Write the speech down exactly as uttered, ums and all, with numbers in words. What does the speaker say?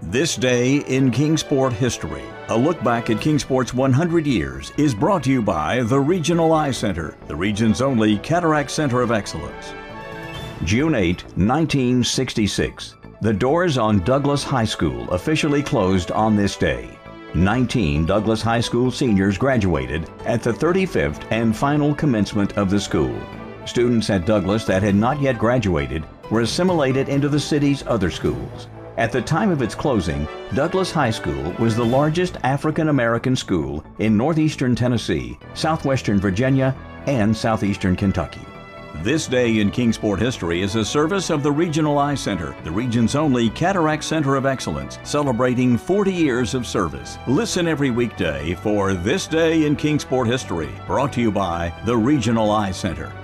This Day in Kingsport History, a look back at Kingsport's one hundred years, is brought to you by the Regional Eye Center, the region's only cataract center of excellence. June eighth, nineteen sixty-six. The doors on Douglas High School officially closed on this day. nineteen Douglas High School seniors graduated at the thirty-fifth and final commencement of the school. Students at Douglas that had not yet graduated were assimilated into the city's other schools. At the time of its closing, Douglas High School was the largest African American school in northeastern Tennessee, southwestern Virginia, and southeastern Kentucky. This Day in Kingsport History is a service of the Regional Eye Center, the region's only cataract center of excellence, celebrating forty years of service. Listen every weekday for This Day in Kingsport History, brought to you by the Regional Eye Center.